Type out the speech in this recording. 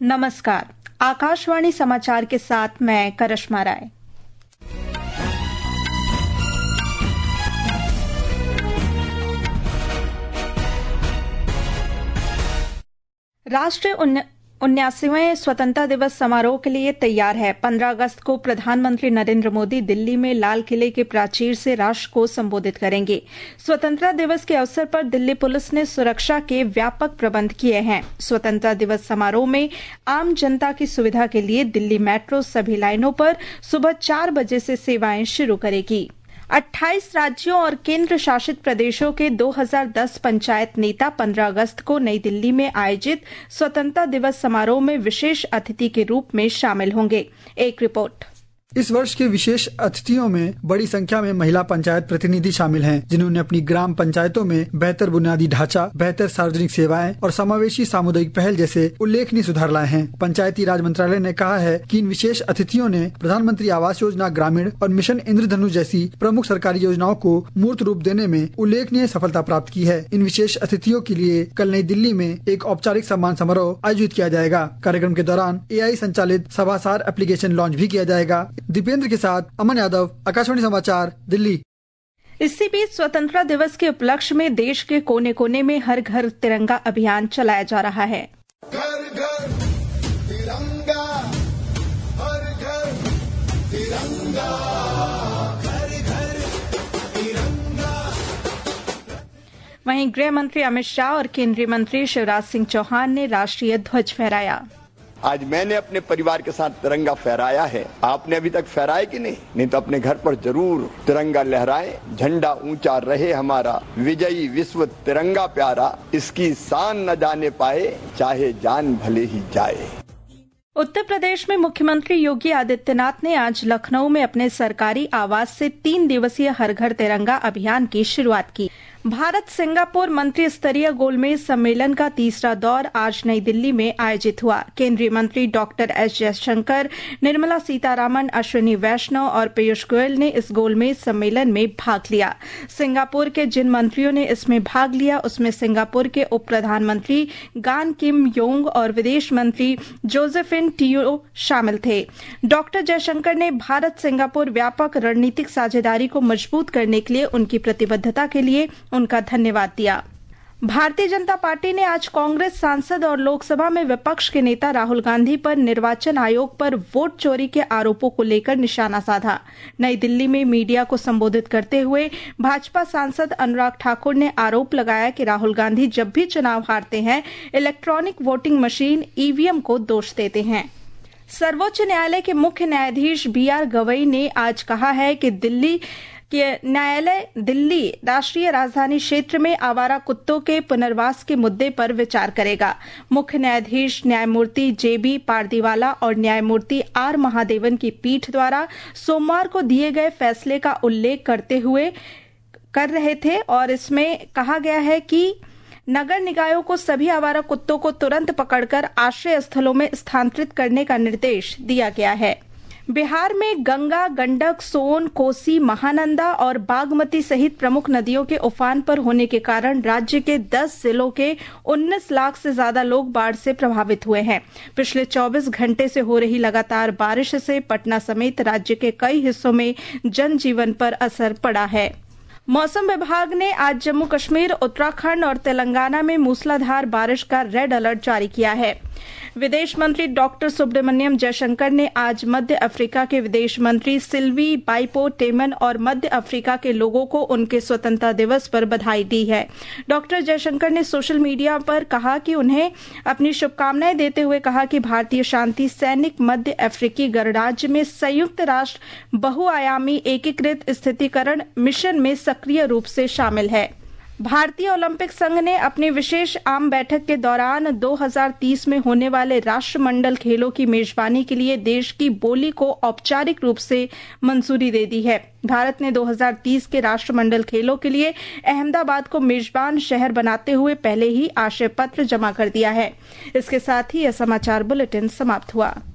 नमस्कार, आकाशवाणी समाचार के साथ मैं करिश्मा राय। राष्ट्र 79वें स्वतंत्रता दिवस समारोह के लिए तैयार है। 15 अगस्त को प्रधानमंत्री नरेंद्र मोदी दिल्ली में लाल किले के प्राचीर से राष्ट्र को संबोधित करेंगे। स्वतंत्रता दिवस के अवसर पर दिल्ली पुलिस ने सुरक्षा के व्यापक प्रबंध किए हैं। स्वतंत्रता दिवस समारोह में आम जनता की सुविधा के लिए दिल्ली मेट्रो सभी लाइनों पर सुबह 4 बजे से सेवाएं शुरू करेगी। 28 राज्यों और केंद्र शासित प्रदेशों के 2010 पंचायत नेता 15 अगस्त को नई दिल्ली में आयोजित स्वतंत्रता दिवस समारोह में विशेष अतिथि के रूप में शामिल होंगे। एक रिपोर्ट। इस वर्ष के विशेष अतिथियों में बड़ी संख्या में महिला पंचायत प्रतिनिधि शामिल हैं, जिन्होंने अपनी ग्राम पंचायतों में बेहतर बुनियादी ढांचा, बेहतर सार्वजनिक सेवाएं और समावेशी सामुदायिक पहल जैसे उल्लेखनीय सुधार लाए हैं। पंचायती राज मंत्रालय ने कहा है कि इन विशेष अतिथियों ने प्रधानमंत्री आवास योजना ग्रामीण और मिशन इंद्रधनुष जैसी प्रमुख सरकारी योजनाओं को मूर्त रूप देने में उल्लेखनीय सफलता प्राप्त की है। इन विशेष अतिथियों के लिए कल नई दिल्ली में एक औपचारिक सम्मान समारोह आयोजित किया जाएगा। कार्यक्रम के दौरान AI संचालित सभासार एप्लीकेशन लॉन्च भी किया जाएगा। दीपेंद्र के साथ अमन यादव, आकाशवाणी समाचार, दिल्ली। इसी बीच स्वतंत्रता दिवस के उपलक्ष्य में देश के कोने कोने में हर घर तिरंगा अभियान चलाया जा रहा है। घर घर तिरंगा, हर घर तिरंगा, घर घर तिरंगा। वहीं गृह मंत्री अमित शाह और केंद्रीय मंत्री शिवराज सिंह चौहान ने राष्ट्रीय ध्वज फहराया। आज मैंने अपने परिवार के साथ तिरंगा फहराया है। आपने अभी तक फहराया कि नहीं? नहीं तो अपने घर पर जरूर तिरंगा लहराएं। झंडा ऊंचा रहे हमारा, विजयी विश्व तिरंगा प्यारा, इसकी शान न जाने पाए, चाहे जान भले ही जाए। उत्तर प्रदेश में मुख्यमंत्री योगी आदित्यनाथ ने आज लखनऊ में अपने सरकारी आवास से 3 दिवसीय हर घर तिरंगा अभियान की शुरुआत की। भारत सिंगापुर मंत्री स्तरीय गोलमेज सम्मेलन का तीसरा दौर आज नई दिल्ली में आयोजित हुआ। केंद्रीय मंत्री डॉक्टर एस जयशंकर, निर्मला सीतारामन, अश्विनी वैष्णव और पीयूष गोयल ने इस गोलमेज सम्मेलन में भाग लिया। सिंगापुर के जिन मंत्रियों ने इसमें भाग लिया उसमें सिंगापुर के उप प्रधानमंत्री गान किम योंग और विदेश मंत्री जोसेफिन टियो शामिल थे। डॉक्टर जयशंकर ने भारत सिंगापुर व्यापक रणनीतिक साझेदारी को मजबूत करने के लिए उनकी प्रतिबद्धता के लिए उनका धन्यवाद दिया। भारतीय जनता पार्टी ने आज कांग्रेस सांसद और लोकसभा में विपक्ष के नेता राहुल गांधी पर निर्वाचन आयोग पर वोट चोरी के आरोपों को लेकर निशाना साधा। नई दिल्ली में मीडिया को संबोधित करते हुए भाजपा सांसद अनुराग ठाकुर ने आरोप लगाया कि राहुल गांधी जब भी चुनाव हारते हैं, इलेक्ट्रॉनिक वोटिंग मशीन EVM को दोष देते हैं। सर्वोच्च न्यायालय के मुख्य न्यायाधीश BR गवई ने आज कहा है कि दिल्ली राष्ट्रीय राजधानी क्षेत्र में आवारा कुत्तों के पुनर्वास के मुद्दे पर विचार करेगा। मुख्य न्यायाधीश न्यायमूर्ति JB पारदीवाला और न्यायमूर्ति R महादेवन की पीठ द्वारा सोमवार को दिए गए फैसले का उल्लेख कर रहे थे और इसमें कहा गया है कि नगर निकायों को सभी आवारा कुत्तों को तुरंत पकड़कर आश्रय स्थलों में स्थानांतरित करने का निर्देश दिया गया है। बिहार में गंगा, गंडक, सोन, कोसी, महानंदा और बागमती सहित प्रमुख नदियों के उफान पर होने के कारण राज्य के 10 जिलों के 19 लाख से ज्यादा लोग बाढ़ से प्रभावित हुए हैं। पिछले 24 घंटे से हो रही लगातार बारिश से पटना समेत राज्य के कई हिस्सों में जनजीवन पर असर पड़ा है। मौसम विभाग ने आज जम्मू कश्मीर, उत्तराखंड और तेलंगाना में मूसलाधार बारिश का रेड अलर्ट जारी किया है। विदेश मंत्री डॉक्टर सुब्रमण्यम जयशंकर ने आज मध्य अफ्रीका के विदेश मंत्री सिल्वी बाइपो टेमन और मध्य अफ्रीका के लोगों को उनके स्वतंत्रता दिवस पर बधाई दी है। डॉक्टर जयशंकर ने सोशल मीडिया पर कहा कि उन्हें अपनी शुभकामनाएं देते हुए कहा कि भारतीय शांति सैनिक मध्य अफ्रीकी गणराज्य में संयुक्त राष्ट्र बहुआयामी एकीकृत स्थितिकरण मिशन में सक्रिय रूप से शामिल है। भारतीय ओलंपिक संघ ने अपनी विशेष आम बैठक के दौरान 2030 में होने वाले राष्ट्रमंडल खेलों की मेजबानी के लिए देश की बोली को औपचारिक रूप से मंजूरी दे दी है। भारत ने 2030 के राष्ट्रमंडल खेलों के लिए अहमदाबाद को मेजबान शहर बनाते हुए पहले ही आशय पत्र जमा कर दिया है। इसके साथ ही यह समाचार बुलेटिन समाप्त हुआ।